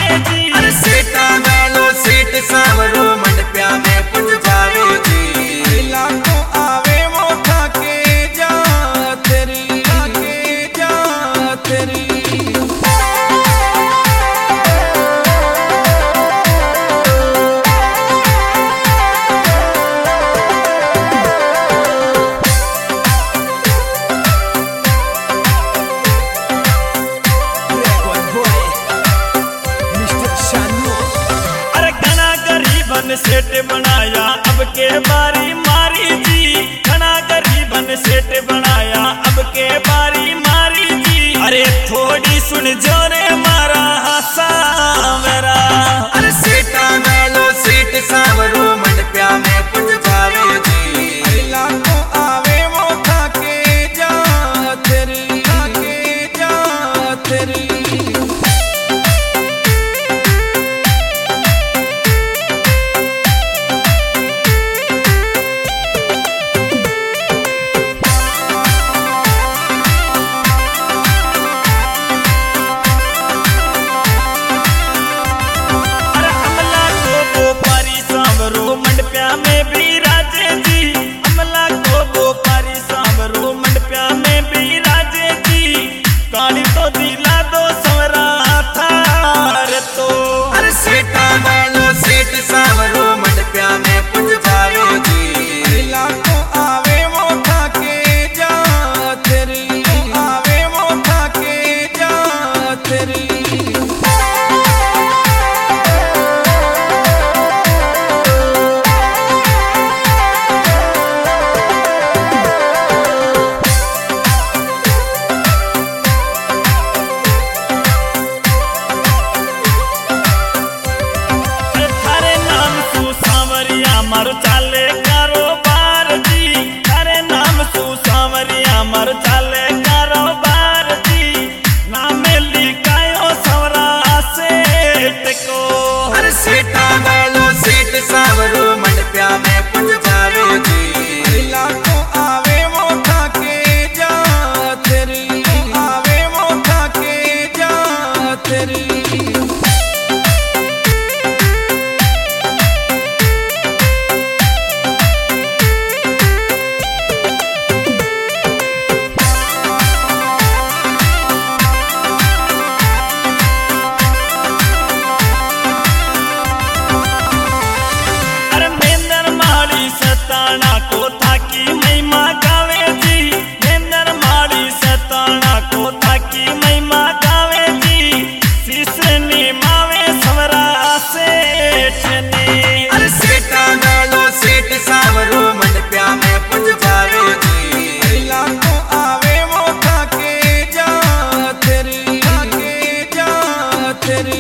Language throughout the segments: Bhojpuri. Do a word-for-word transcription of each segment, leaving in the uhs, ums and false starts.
जावे जी। अरे सीटा मेलो सीट सावरो मंडप्या में पुज जावे जी। लाखों आवे वो थाके जा तेरी थाके जा तेरी। सेठ बनाया अब के बारी मारी जी। घना गरीबन सेठ बनाया अब के बारी मारी जी। अरे थोड़ी सुन जो रे मारा हासा मेरा। अरे सीटा मेलो सीट सावरो मंडप्या में पुज जावे जी। लाखों आवे वो थाके जा तेरी थाके जा तेरी। मंडप्या में भी राजे जी। अमला को वो पारी सांवरो मंडप्या में भी राजे जी। काली तो दिला दो सवरा थार तो। अरे सीटा मेलो सीट सावरो मंडप्या में पुज जावे जी। लाखों आवे वो थाके जा तेरी आवे वो थाके जा तेरी। मारो चाले कारोबार जी। तारे नाम सु सांवरिया मारो चाले कारोबार जी। नाम लिखायो सवरा सेठ को। अरे सीटा मेलो सीट सावरो मंडप्या में पुज जावे जी। लाखों आवे वो थाके जा तेरी आवे वो थाके जा तेरी। सताना को थाकी महिमा गावे जी। नेंदर माड़ी सताना को थाकी महिमा गावे जी। सीसनी मावे सवरा सेठ ने। अरे सीटा मेलो सीट सावरो मंडप्या में पुज जावे जी। लाखों आवे वो थाके जा तेरी थाके जा तेरी।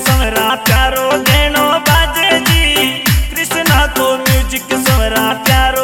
प्यारो देनो बाजे जी। कृष्णा को म्यूजिक सवरा प्यारो